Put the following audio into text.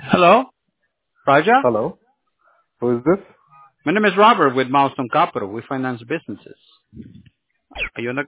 Hello, Raja. Hello, who is this? My name is Robert with Milestone Capital. We finance businesses. Ayun,